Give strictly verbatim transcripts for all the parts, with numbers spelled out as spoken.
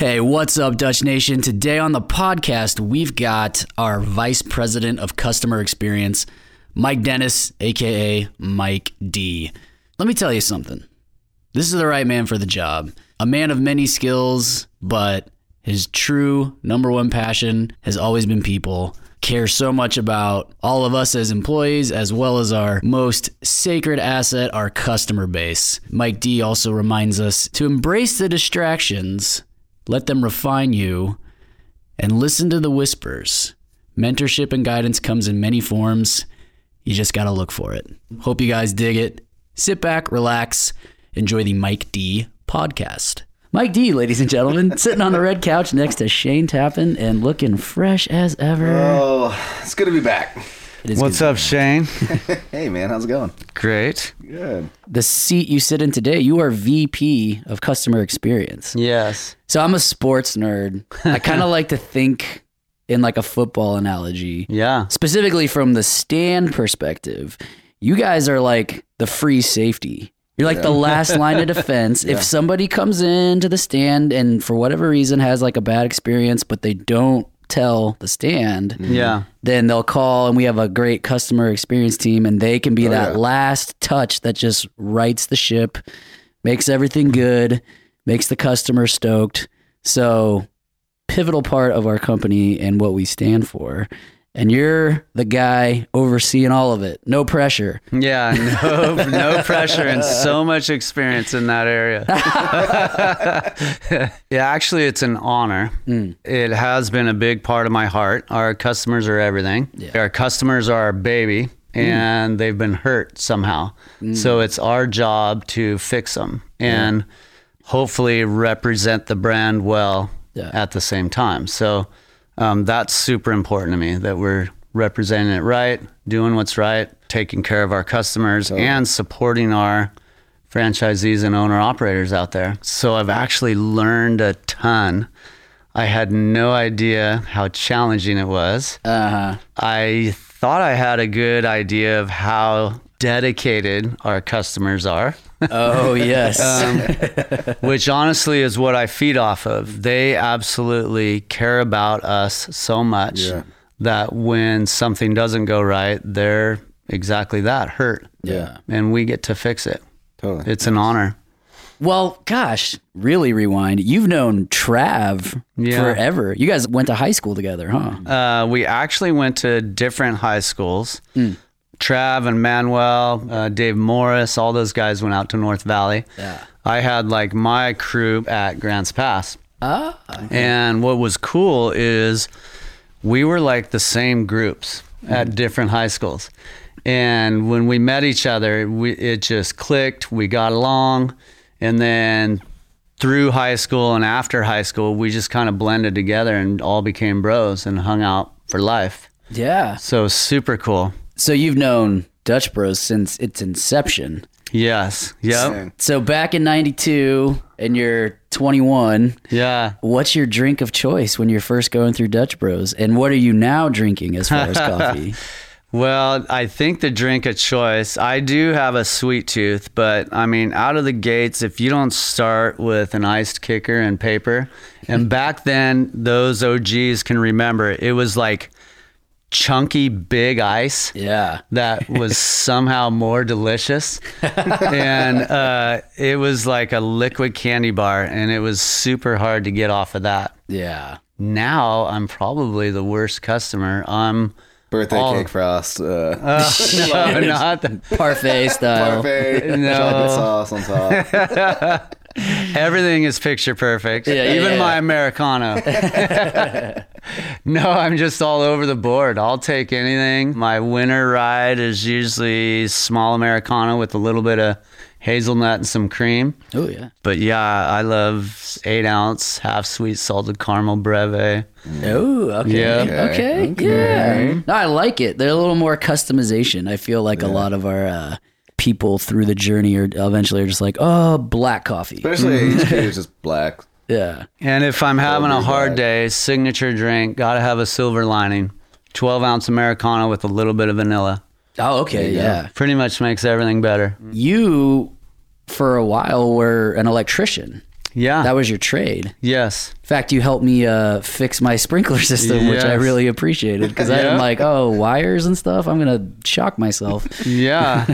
Hey, what's up, Dutch Nation? Today on the podcast, we've got our Vice President of Customer Experience, Mike Dennis, a k a. Mike D. Let me tell you something. This is the right man for the job. A man of many skills, but his true number one passion has always been people. Cares so much about all of us as employees, as well as our most sacred asset, our customer base. Mike D also reminds us to embrace the distractions, let them refine you, and listen to the whispers. Mentorship and guidance comes in many forms. You just gotta look for it. Hope you guys dig it. Sit back, relax, enjoy the Mike D podcast. Mike D, ladies and gentlemen, sitting on the red couch next to Shane Tappan and looking fresh as ever. Oh, it's good to be back. It is What's good up, Shane? Hey, man, how's it going? Great. Good. The seat you sit in today, you are V P of Customer Experience. Yes. So I'm a sports nerd. I kind of like to think in like a football analogy. Yeah. Specifically from the stand perspective. You guys are like the free safety. You're like Yeah. the last line of defense. Yeah. If somebody comes into the stand and for whatever reason has like a bad experience, but they don't tell the stand, Yeah. then they'll call and we have a great customer experience team and they can be Oh, that yeah. last touch that just rights the ship, makes everything good, makes the customer stoked. So pivotal part of our company and what we stand for. And you're the guy overseeing all of it. No pressure. Yeah. No, no pressure and so much experience in that area. Yeah, actually, it's an honor. Mm. It has been a big part of my heart. Our customers are everything. Yeah. Our customers are our baby, and they've been hurt somehow. So it's our job to fix them and hopefully represent the brand well Yeah. at the same time. So um, that's super important to me, that we're representing it right, doing what's right, taking care of our customers, and supporting our franchisees and owner operators out there. So I've actually learned a ton. I had no idea how challenging it was. Uh-huh. I thought I had a good idea of how dedicated our customers are. Oh, yes. Um, which honestly is what I feed off of. They absolutely care about us so much Yeah. that when something doesn't go right, they're exactly that, hurt. Yeah. And we get to fix it. Totally. It's an honor. Well, gosh, really rewind. You've known Trav Yeah. forever. You guys went to high school together, huh? Uh, we actually went to different high schools. Trav and Manuel, uh, Dave Morris, all those guys went out to North Valley. Yeah. I had like my crew at Grants Pass. Ah. And what was cool is we were like the same groups at different high schools. And when we met each other, we, it just clicked. We got along. And then through high school and after high school, we just kind of blended together and all became bros and hung out for life. Yeah. So super cool. So you've known Dutch Bros since its inception. Yes. Yep. Same. So back in ninety-two and you're twenty-one, Yeah. what's your drink of choice when you're first going through Dutch Bros? And what are you now drinking as far as coffee? Well, I think the drink of choice, I do have a sweet tooth, but I mean, out of the gates, if you don't start with an iced kicker and paper, and back then, those O Gs can remember, it was like chunky, big ice. Yeah. That was somehow more delicious. And uh, it was like a liquid candy bar, and it was super hard to get off of that. Yeah. Now, I'm probably the worst customer. I'm Birthday all- cake frost. Uh, no, not the Parfait style. parfait. No. Chocolate sauce on top. everything is picture perfect. Yeah, Even yeah. my Americano. No, I'm just all over the board. I'll take anything. My winter ride is usually small Americano with a little bit of hazelnut and some cream. Oh, yeah. But yeah, I love eight ounce, half sweet salted caramel breve. Oh, okay. Yeah. Okay. Okay. Yeah. No, I like it. They're a little more customization. I feel like a lot of our uh, people through the journey are eventually are just like, oh, black coffee. Especially H Q is just black. Yeah. And if I'm having a Totally hard black. day, signature drink, gotta have a silver lining. twelve ounce Americano with a little bit of vanilla. Oh, okay. you go. Yeah. Pretty much makes everything better. You, for a while, were an electrician. Yeah. That was your trade. Yes. In fact, you helped me uh, fix my sprinkler system, which I Yes. really appreciated because Yeah. I'm like, oh, wires and stuff. I'm gonna shock myself. Yeah.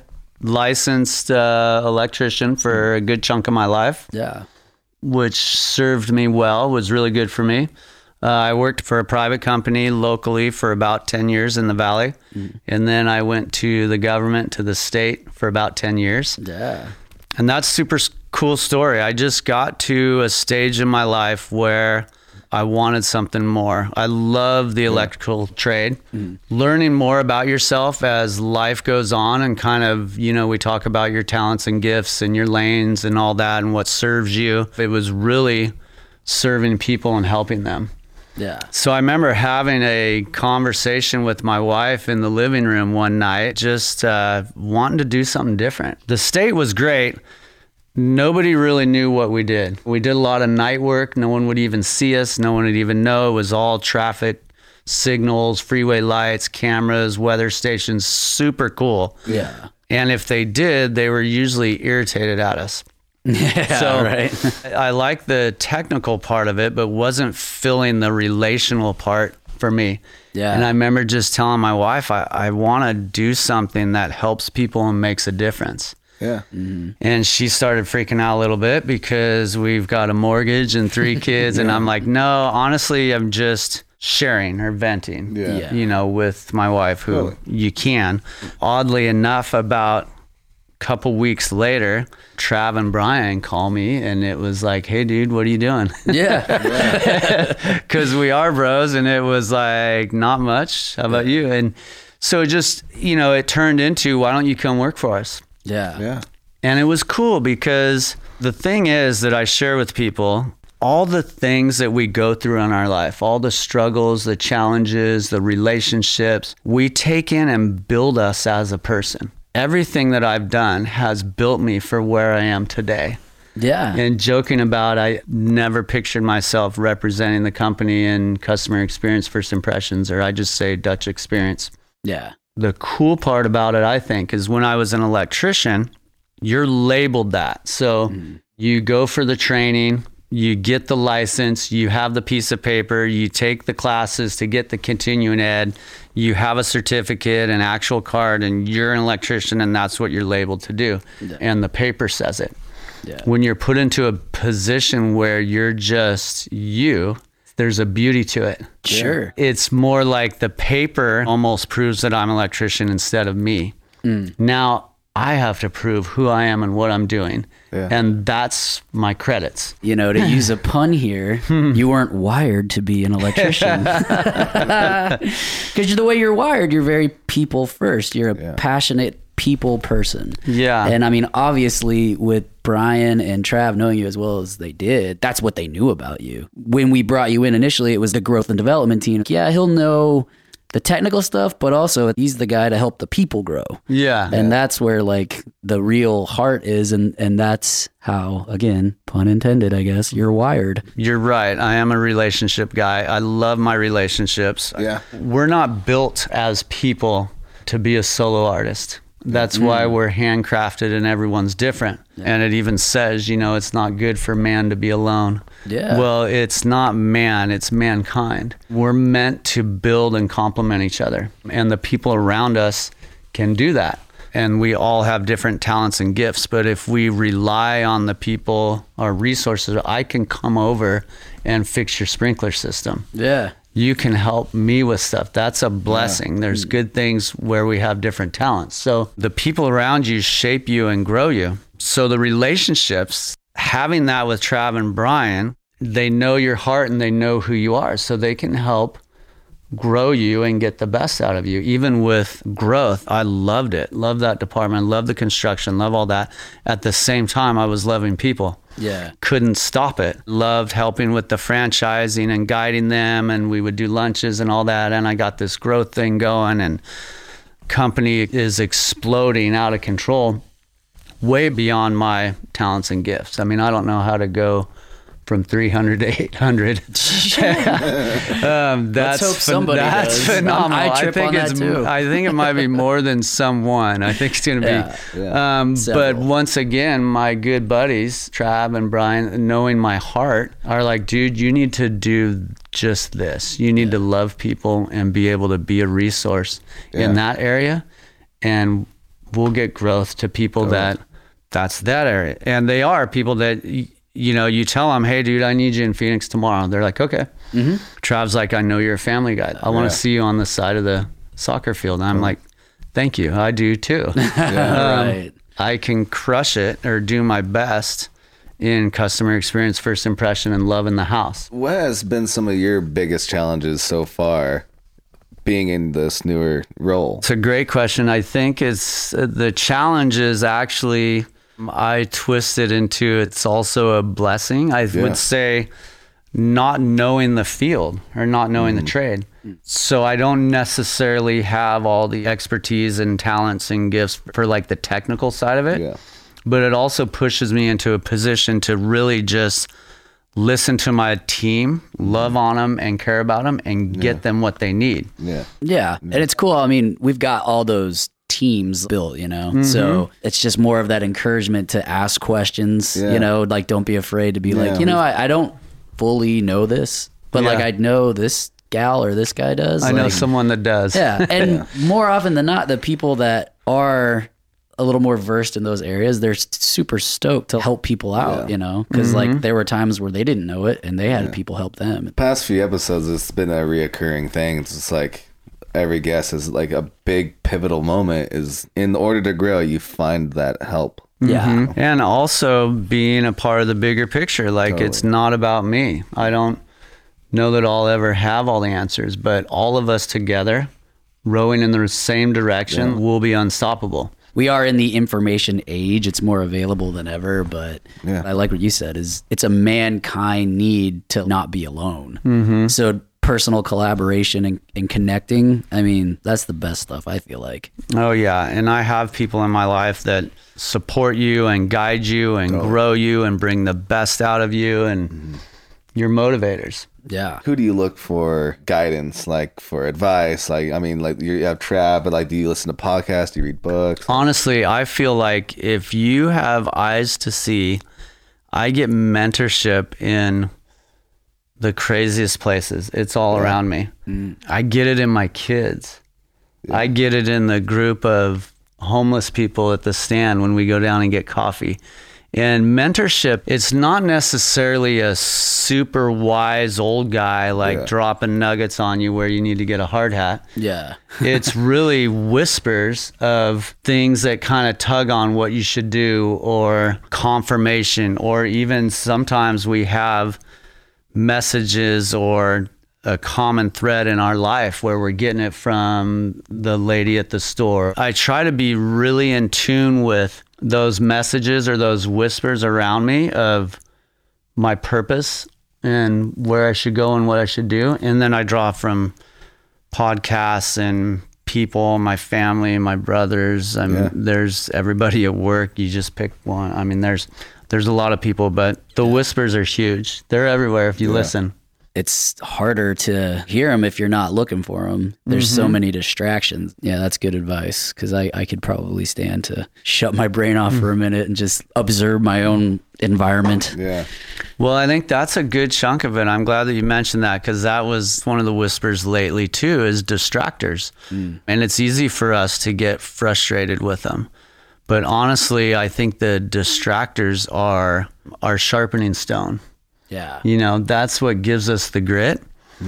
Licensed uh, electrician for a good chunk of my life, Yeah. which served me well, was really good for me. Uh, I worked for a private company locally for about ten years in the Valley. Mm. And then I went to the government, to the state for about ten years. Yeah. And that's super s- cool story. I just got to a stage in my life where I wanted something more. I love the electrical trade. Mm. Learning more about yourself as life goes on and kind of, you know, we talk about your talents and gifts and your lanes and all that and what serves you. It was really serving people and helping them. Yeah. So I remember having a conversation with my wife in the living room one night, just uh, wanting to do something different. The state was great. Nobody really knew what we did. We did a lot of night work. No one would even see us. No one would even know. It was all traffic signals, freeway lights, cameras, weather stations, super cool. Yeah. And if they did, they were usually irritated at us. Yeah, So right. I like the technical part of it, but wasn't filling the relational part for me. Yeah. And I remember just telling my wife, I, I want to do something that helps people and makes a difference. Yeah. Mm-hmm. And she started freaking out a little bit because we've got a mortgage and three kids. And I'm like, no, honestly, I'm just sharing or venting, Yeah. Yeah. you know, with my wife, who Totally. you can. Oddly enough, about couple weeks later, Trav and Brian call me and it was like, hey dude, what are you doing? Yeah. Because we are bros. And it was like, not much. How about you? And so it just, you know, it turned into, why don't you come work for us? Yeah. Yeah. And it was cool because the thing is that I share with people, all the things that we go through in our life, all the struggles, the challenges, the relationships, we take in and build us as a person. Everything that I've done has built me for where I am today. Yeah. And joking about, I never pictured myself representing the company in customer experience first impressions, or I just say Dutch experience. Yeah. The cool part about it, I think, is when I was an electrician, you're labeled that. So mm. you go for the training, you get the license, you have the piece of paper, you take the classes to get the continuing ed, you have a certificate, an actual card, and you're an electrician, and that's what you're labeled to do. Yeah. And the paper says it. Yeah. When you're put into a position where you're just you, there's a beauty to it. Sure. It's more like the paper almost proves that I'm an electrician instead of me. Mm. Now, I have to prove who I am and what I'm doing. Yeah. And that's my credits. You know, to use a pun here, you weren't wired to be an electrician. Because the way you're wired, you're very people first. You're a yeah. passionate people person. Yeah. And I mean, obviously with Brian and Trav knowing you as well as they did, that's what they knew about you. When we brought you in initially, it was the growth and development team. Yeah, he'll know the technical stuff, but also he's the guy to help the people grow. Yeah. And yeah. that's where like the real heart is. And, and that's how, again, pun intended, I guess, you're wired. You're right. I am a relationship guy. I love my relationships. Yeah. We're not built as people to be a solo artist. That's mm. why we're handcrafted and everyone's different. Yeah. And it even says, you know, it's not good for man to be alone. Yeah. Well, it's not man, it's mankind. We're meant to build and complement each other. And the people around us can do that. And we all have different talents and gifts. But if we rely on the people or resources, I can come over and fix your sprinkler system. Yeah. You can help me with stuff. That's a blessing. Yeah. There's good things where we have different talents. So the people around you shape you and grow you. So the relationships, having that with Trav and Brian, they know your heart and they know who you are. So they can help grow you and get the best out of you. Even with growth, I loved it. Loved that department. Loved the construction. Love all that. At the same time, I was loving people. Yeah. Couldn't stop it. Loved helping with the franchising and guiding them, and we would do lunches and all that. And I got this growth thing going, and company is exploding out of control, way beyond my talents and gifts. I mean, I don't know how to go from three hundred to eight hundred. um, that's hope somebody that's does. phenomenal. I trip think on that it's too. I think it might be more than someone. I think it's going to be. Yeah, yeah. Um, but Several. once again, my good buddies, Trav and Brian, knowing my heart, are like, dude, you need to do just this. You need Yeah. to love people and be able to be a resource Yeah. in that area. And we'll get growth to people Totally. that that's that area. And they are people that, y- you know, you tell them, hey, dude, I need you in Phoenix tomorrow. They're like, okay. Mm-hmm. Trav's like, I know you're a family guy. I want Yeah. to see you on the side of the soccer field. And I'm like, thank you. I do too. Yeah. Um, Right. I can crush it or do my best in customer experience, first impression, and love in the house. What has been some of your biggest challenges so far being in this newer role? It's a great question. I think it's uh, the challenge is actually, I twist it into it's also a blessing. I Yeah. would say not knowing the field or not knowing the trade. So I don't necessarily have all the expertise and talents and gifts for like the technical side of it. Yeah. But it also pushes me into a position to really just listen to my team, love on them and care about them and get them what they need. Yeah. Yeah. And it's cool. I mean, we've got all those teams built, you know? Mm-hmm. So it's just more of that encouragement to ask questions, Yeah. you know, like don't be afraid to be Yeah. like, you know, I, I don't fully know this, but like Yeah. I know this gal or this guy does. I know like, someone that does. Yeah. And more often than not, the people that are a little more versed in those areas, they're s- super stoked to help people out, Yeah. you know? Because like there were times where they didn't know it and they had people help them. Past few episodes, it's been a reoccurring thing. It's just like every guest is like a big pivotal moment is in order to grow, you find that help. Yeah. Mhm. And also being a part of the bigger picture. Like Totally. it's not about me. I don't know that I'll ever have all the answers, but all of us together rowing in the same direction will be unstoppable. We are in the information age. It's more available than ever, but Yeah. I like what you said is it's a mankind need to not be alone. Mm-hmm. So personal collaboration and, and connecting, I mean, that's the best stuff, I feel like. Oh yeah, and I have people in my life that support you and guide you and Oh. grow you and bring the best out of you, and you're motivators. Yeah. Who do you look for guidance, like for advice? Like, I mean, like you have Trav, but like, do you listen to podcasts? Do you read books? Honestly, I feel like if you have eyes to see, I get mentorship in the craziest places. It's all around me. I get it in my kids. I get it in the group of homeless people at the stand when we go down and get coffee. And mentorship, it's not necessarily a super wise old guy like Yeah. dropping nuggets on you where you need to get a hard hat. Yeah. It's really whispers of things that kind of tug on what you should do, or confirmation, or even sometimes we have messages or a common thread in our life where we're getting it from the lady at the store. I try to be really in tune with those messages or those whispers around me of my purpose and where I should go and what I should do. And then I draw from podcasts and people, my family, my brothers. I mean, Yeah. there's everybody at work. You just pick one. I mean, there's there's a lot of people, but the whispers are huge. They're everywhere if you Yeah. listen. It's harder to hear them if you're not looking for them. There's so many distractions. Yeah, that's good advice because I, I could probably stand to shut my brain off for a minute and just observe my own environment. Yeah. Well, I think that's a good chunk of it. I'm glad that you mentioned that, because that was one of the whispers lately too, is distractors. And it's easy for us to get frustrated with them. But honestly, I think the distractors are our sharpening stone. Yeah. You know, that's what gives us the grit.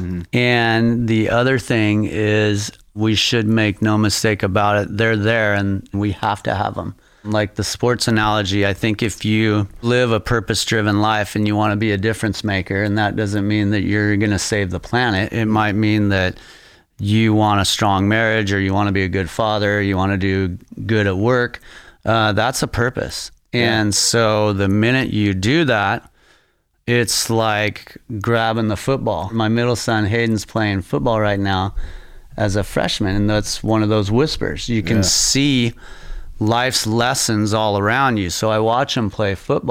And the other thing is we should make no mistake about it. They're there and we have to have them. Like the sports analogy, I think if you live a purpose-driven life and you want to be a difference maker, and that doesn't mean that you're going to save the planet. It might mean that you want a strong marriage, or you want to be a good father, you want to do good at work. Uh, that's a purpose. And so the minute you do that, it's like grabbing the football. My middle son, Hayden's playing football right now as a freshman, and that's one of those whispers. You can Yeah. see life's lessons all around you. So I watch him play football,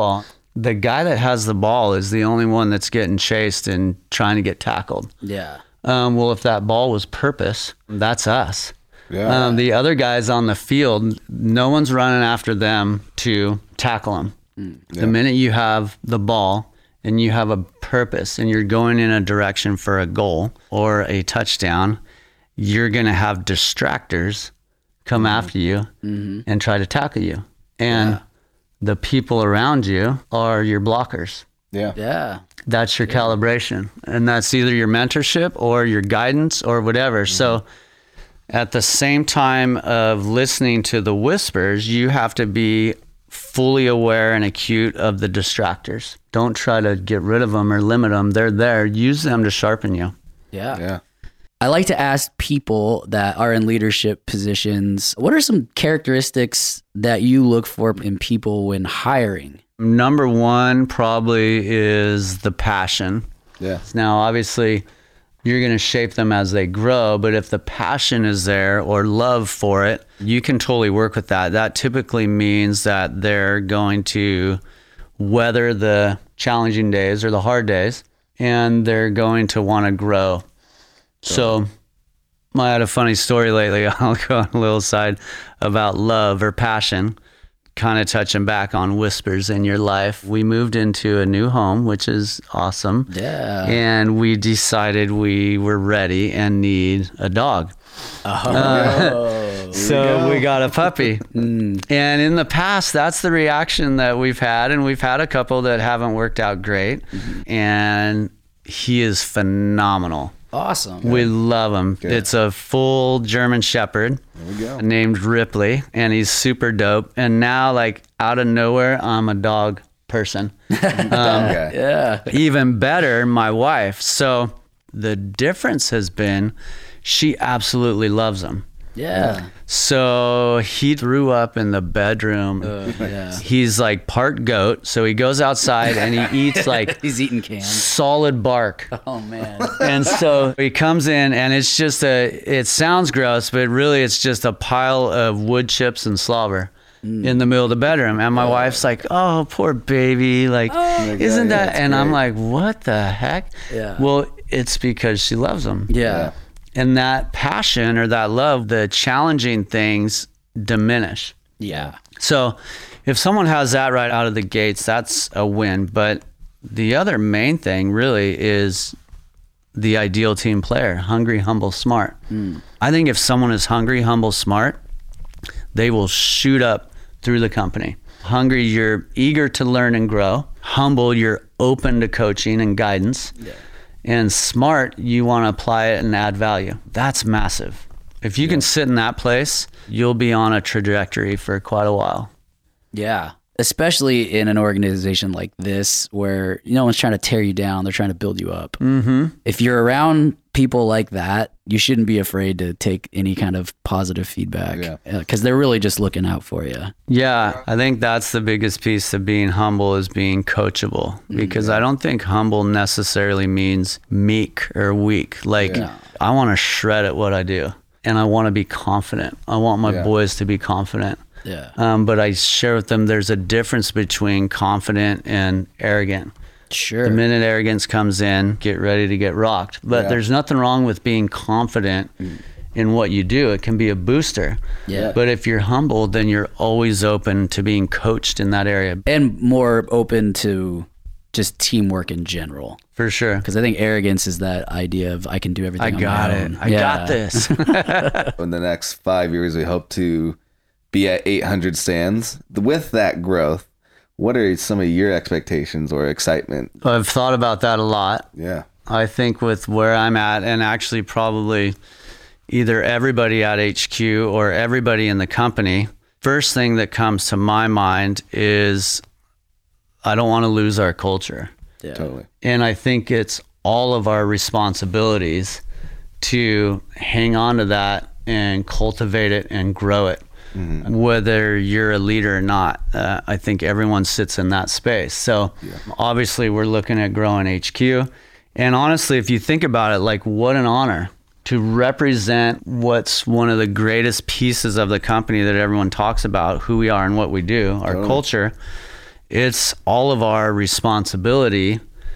the guy that has the ball is the only one that's getting chased and trying to get tackled. Yeah. Um, well, if that ball was purpose, that's us. Yeah. Um, the other guys on the field, no one's running after them to tackle them. Mm. Yeah. The minute you have the ball and you have a purpose and you're going in a direction for a goal or a touchdown, you're going to have distractors come mm-hmm. after you mm-hmm. and try to tackle you. And yeah. the people around you are your blockers. Yeah. Yeah. That's your yeah. calibration. And that's either your mentorship or your guidance or whatever. Mm-hmm. So at the same time of listening to the whispers, you have to be fully aware and acute of the distractors. Don't try to get rid of them or limit them. They're there. Use them to sharpen you. Yeah. Yeah. I like to ask people that are in leadership positions, what are some characteristics that you look for in people when hiring? Number one probably is the passion. Yeah. Now, obviously, you're going to shape them as they grow, but if the passion is there or love for it, you can totally work with that. That typically means that they're going to weather the challenging days or the hard days, and they're going to want to grow. So I had a funny story lately. I'll go on a little side about love or passion, kind of touching back on whispers in your life. We moved into a new home, which is awesome. Yeah. And we decided we were ready and need a dog. Oh. Uh, so we, we got a puppy. mm. And in the past, that's the reaction that we've had. And we've had a couple that haven't worked out great. Mm-hmm. And he is phenomenal. Awesome. We love him. Good. It's a full German Shepherd There we go. named Ripley, and he's super dope. And now, like, out of nowhere, I'm a dog person. um, Okay. Yeah. even better, my wife. So the difference has been she absolutely loves him. Yeah. So he threw up in the bedroom. Uh, yeah. He's like part goat. So he goes outside and he eats like He's eating cans. solid bark. Oh man. And so he comes in and it's just a, it sounds gross, but really it's just a pile of wood chips and slobber mm. in the middle of the bedroom. And my oh. wife's like, oh, poor baby. Like, oh, isn't God, that? yeah, And great. I'm like, what the heck? Yeah. Well, it's because she loves him. Yeah. Yeah. And that passion or that love, the challenging things diminish. Yeah. So if someone has that right out of the gates, that's a win. But the other main thing really is the ideal team player, hungry, humble, smart. Mm. I think if someone is hungry, humble, smart, they will shoot up through the company. Hungry, you're eager to learn and grow. Humble, you're open to coaching and guidance. Yeah. And smart, you want to apply it and add value. That's massive. If you yeah. can sit in that place, you'll be on a trajectory for quite a while. Yeah. Especially in an organization like this where no one's trying to tear you down. They're trying to build you up. Mm-hmm. If you're around people like that, you shouldn't be afraid to take any kind of positive feedback because yeah. they're really just looking out for you. Yeah, I think that's the biggest piece of being humble is being coachable because mm-hmm. I don't think humble necessarily means meek or weak. Like yeah. I want to shred at what I do and I want to be confident. I want my yeah. boys to be confident. Yeah. Um, but I share with them there's a difference between confident and arrogant. Sure. The minute arrogance comes in, get ready to get rocked. But yeah. there's nothing wrong with being confident mm. in what you do. It can be a booster. Yeah. But if you're humble, then you're always open to being coached in that area. And more open to just teamwork in general. For sure. Because I think arrogance is that idea of I can do everything I on got my it. own. I yeah. got this. In the next five years, we hope to be at eight hundred stands. With that growth, what are some of your expectations or excitement? I've thought about that a lot. Yeah. I think with where I'm at, and actually probably either everybody at H Q or everybody in the company, first thing that comes to my mind is I don't want to lose our culture. Yeah. Totally. And I think it's all of our responsibilities to hang on to that and cultivate it and grow it. Mm-hmm. Whether you're a leader or not, uh, I think everyone sits in that space. So yeah. obviously we're looking at growing H Q. And honestly, if you think about it, like what an honor to represent what's one of the greatest pieces of the company that everyone talks about, who we are and what we do, our totally. culture, it's all of our responsibility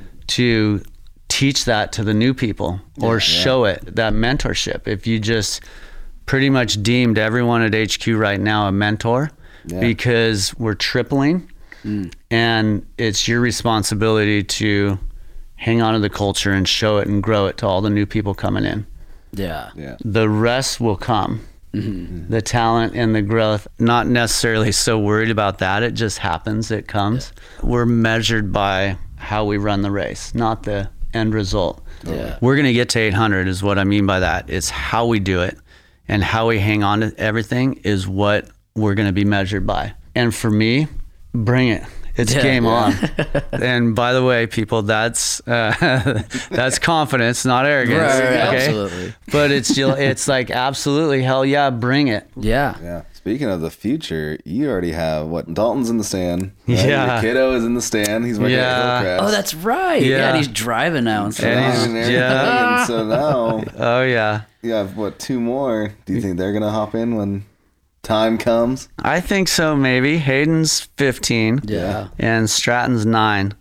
to teach that to the new people or yeah, show yeah. it, that mentorship. If you just pretty much deemed everyone at H Q right now a mentor yeah. because we're tripling mm. and it's your responsibility to hang on to the culture and show it and grow it to all the new people coming in. Yeah. yeah. The rest will come. Mm-hmm. The talent and the growth, not necessarily so worried about that. It just happens. It comes. Yeah. We're measured by how we run the race, not the end result. Yeah. We're going to get to eight hundred is what I mean by that. It's how we do it and how we hang on to everything is what we're going to be measured by. And for me, bring it. It's yeah, game yeah. on. And by the way, people, that's uh, that's confidence, not arrogance. Right, right, okay? Absolutely. But it's it's like absolutely, hell yeah, bring it. Yeah. Yeah. Speaking of the future, you already have what? Dalton's in the stand. Right? Yeah. Your kiddo is in the stand. He's working yeah. at Hillcrest. Oh, that's right. Yeah. yeah and he's driving now. And stuff. And he's yeah. And so now, oh yeah, you have what? Two more. Do you think they're gonna hop in when time comes? I think so. Maybe Hayden's fifteen. Yeah. And Stratton's nine.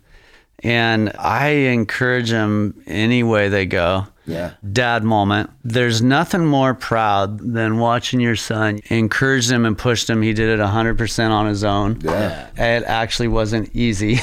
And I encourage them any way they go. Yeah. Dad moment. There's nothing more proud than watching your son encourage him and push him. He did it one hundred percent on his own. Yeah. It actually wasn't easy.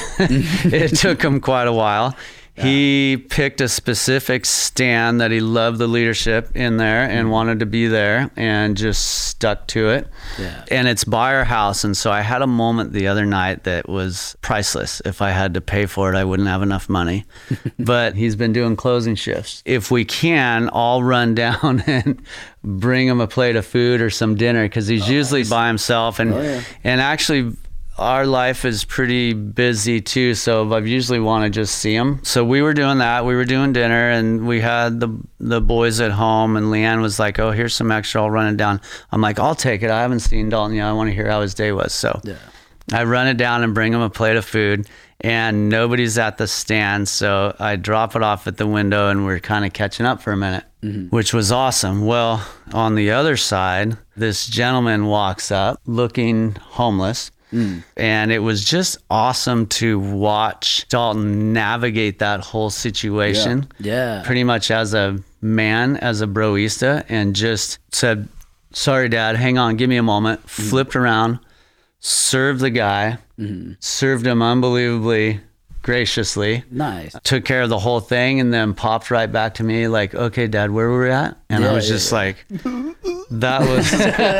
It took him quite a while. Yeah. He picked a specific stand that he loved the leadership in there and wanted to be there and just stuck to it. Yeah. And it's by our house. And so I had a moment the other night that was priceless. If I had to pay for it, I wouldn't have enough money. But he's been doing closing shifts. If we can, I'll run down and bring him a plate of food or some dinner because he's oh, usually nice. by himself. And, oh, yeah. and actually, our life is pretty busy too, so I usually want to just see him. So we were doing that. We were doing dinner, and we had the the boys at home, and Leanne was like, oh, here's some extra. I'll run it down. I'm like, I'll take it. I haven't seen Dalton yet. I want to hear how his day was. So yeah. I run it down and bring him a plate of food, and nobody's at the stand. So I drop it off at the window, and we're kind of catching up for a minute, mm-hmm. which was awesome. Well, on the other side, this gentleman walks up looking homeless. Mm. And it was just awesome to watch Dalton navigate that whole situation. Yeah. yeah. Pretty much as a man, as a broista, and just said, sorry, Dad, hang on, give me a moment. Mm. Flipped around, served the guy, mm. served him unbelievably graciously. Nice. Took care of the whole thing and then popped right back to me like, okay, Dad, where were we at? And yeah, I was yeah, just yeah. like, that was...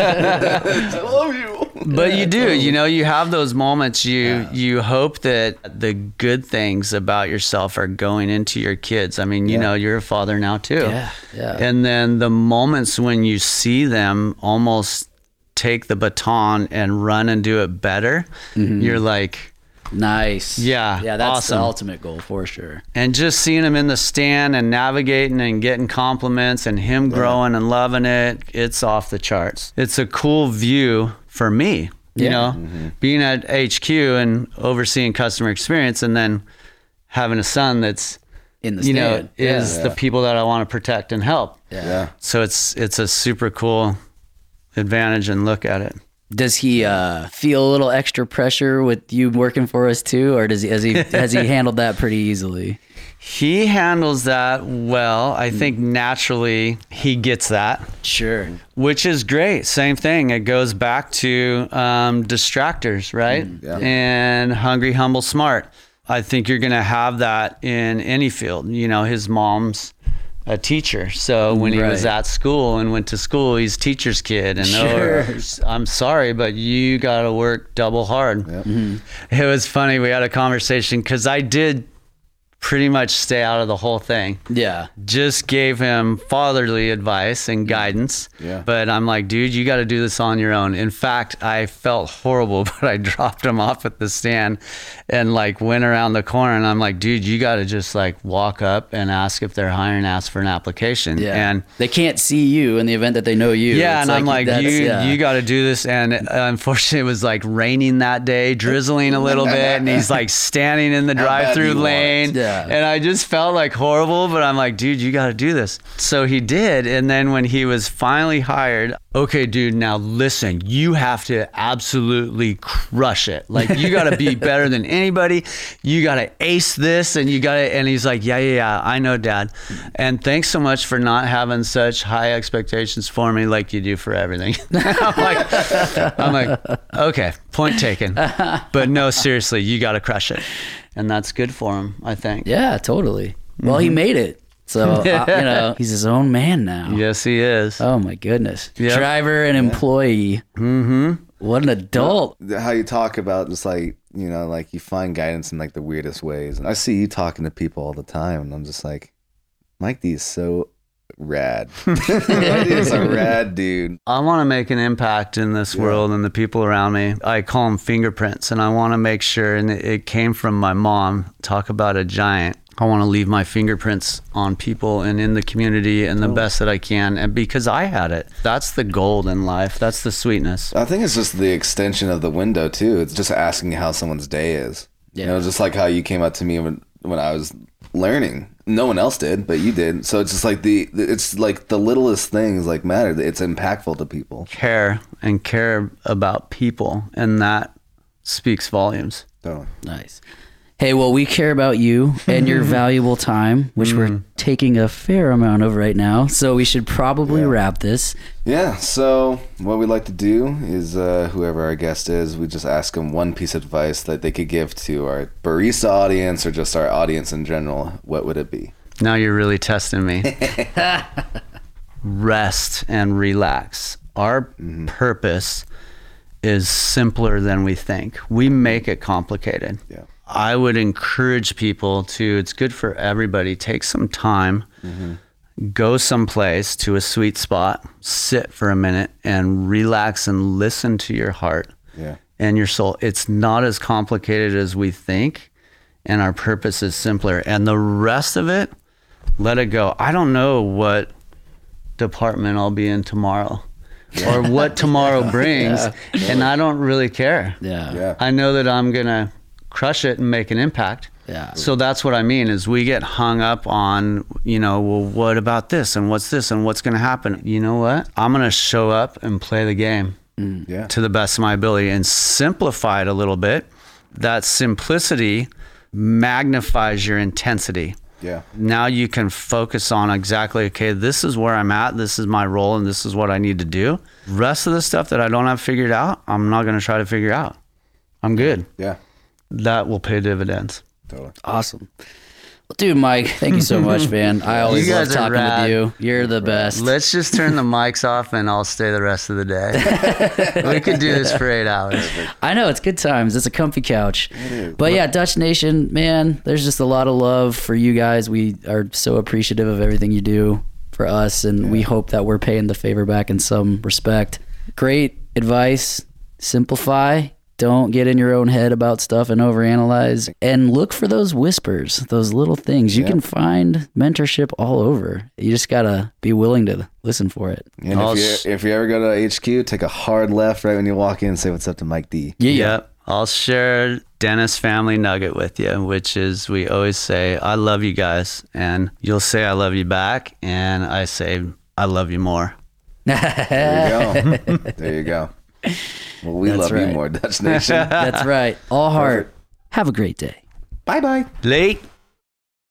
I love you. But you do, you know, you have those moments. You yeah. you hope that the good things about yourself are going into your kids. I mean, you yeah. know, you're a father now too. Yeah, yeah. And then the moments when you see them almost take the baton and run and do it better, mm-hmm. you're like, nice. Yeah, yeah. That's awesome. the ultimate goal for sure. And just seeing him in the stand and navigating and getting compliments and him yeah. growing and loving it, it's off the charts. It's a cool view for me, you yeah. know, mm-hmm. being at H Q and overseeing customer experience, and then having a son that's in the you stand. know yeah. is yeah. the people that I want to protect and help. Yeah. yeah. So it's it's a super cool advantage and look at it. Does he uh, feel a little extra pressure with you working for us too, or does he has he has he handled that pretty easily? He handles that well. I think naturally he gets that. Sure. Which is great. Same thing. It goes back to um, distractors, right? Mm, yeah. And hungry, humble, smart. I think you're going to have that in any field. You know, his mom's a teacher. So when he right. was at school and went to school, he's teacher's kid. And sure. oh, I'm sorry, but you got to work double hard. Yep. Mm-hmm. It was funny. We had a conversation because I did pretty much stay out of the whole thing. Yeah. Just gave him fatherly advice and guidance. Yeah. But I'm like, dude, you got to do this on your own. In fact, I felt horrible, but I dropped him off at the stand and like went around the corner and I'm like, dude, you got to just like walk up and ask if they're hiring, ask for an application. Yeah. And they can't see you in the event that they know you. yeah. It's And I'm like, you, yeah. you got to do this. And unfortunately it was like raining that day, drizzling a little bit. And he's like standing in the How bad drive-through do you want it? lane. Yeah. Yeah. And I just felt like horrible, but I'm like, dude, you got to do this. So he did. And then when he was finally hired, okay, dude, now listen, you have to absolutely crush it. Like, you got to be better than anybody. You got to ace this, and you got to, and he's like, yeah, yeah, yeah, I know, Dad. And thanks so much for not having such high expectations for me like you do for everything. I'm like, I'm like, okay, point taken. But no, seriously, you got to crush it. And that's good for him, I think. Yeah, totally. Well, he made it. So, uh, you know, he's his own man now. Yes, he is. Oh, my goodness. Yep. Driver and employee. Mm-hmm. What an adult. How you talk about just like, you know, like you find guidance in like the weirdest ways. And I see you talking to people all the time, and I'm just like, Mike D is so rad. Mike D is a rad dude. I want to make an impact in this Yeah. world and the people around me. I call them fingerprints, and I want to make sure, and it, it came from my mom. Talk about a giant. I want to leave my fingerprints on people and in the community and the Oh. best that I can. And because I had it, that's the gold in life. That's the sweetness. I think it's just the extension of the window too. It's just asking how someone's day is. You know, Yeah. just like how you came up to me when when I was learning. No one else did, but you did. So it's just like the it's like the littlest things like matter. It's impactful to people. Care and care about people. And that speaks volumes. So Nice. Hey, well, we care about you and your valuable time, which we're taking a fair amount of right now. So we should probably Yeah. wrap this. yeah. So what we like to do is uh, whoever our guest is, we just ask them one piece of advice that they could give to our barista audience or just our audience in general. What would it be? Now you're really testing me. Rest and relax. Our purpose is simpler than we think. We make it complicated. Yeah. I would encourage people to, it's good for everybody, take some time, go someplace to a sweet spot, sit for a minute and relax and listen to your heart Yeah. and your soul. It's not as complicated as we think, and our purpose is simpler. And the rest of it, let it go. I don't know what department I'll be in tomorrow or what tomorrow brings, and I don't really care. Yeah. Yeah. I know that I'm going to crush it and make an impact. Yeah. So that's what I mean is we get hung up on, you know, well, what about this and what's this and what's going to happen? You know what? I'm going to show up and play the game Yeah. to the best of my ability and simplify it a little bit. That simplicity magnifies your intensity. Yeah. Now you can focus on exactly, okay, this is where I'm at, this is my role, and this is what I need to do. Rest of the stuff that I don't have figured out, I'm not going to try to figure out. I'm good. Yeah. That will pay dividends. Totally. Awesome. Well, dude, Mike, thank you so much, man. I always You love guys are talking rad. with you. You're the best. Let's just turn the mics off and I'll stay the rest of the day. We could do this for eight hours. I know, it's good times. It's a comfy couch. But yeah, Dutch Nation, man, there's just a lot of love for you guys. We are so appreciative of everything you do for us, and we hope that we're paying the favor back in some respect. Great advice. Simplify. Don't get in your own head about stuff and overanalyze, and look for those whispers, those little things. You Yep. can find mentorship all over. You just gotta be willing to listen for it. And I'll if sh- you if you ever go to H Q, take a hard left right when you walk in and say what's up to Mike D. Yeah, Yep. I'll share Dennis family nugget with you, which is we always say, I love you guys. And you'll say, I love you back. And I say, I love you more. There you go. There you go. Well, we That's love right. you more, Dutch Nation. That's right. All heart. Have a great day. Bye bye. Late.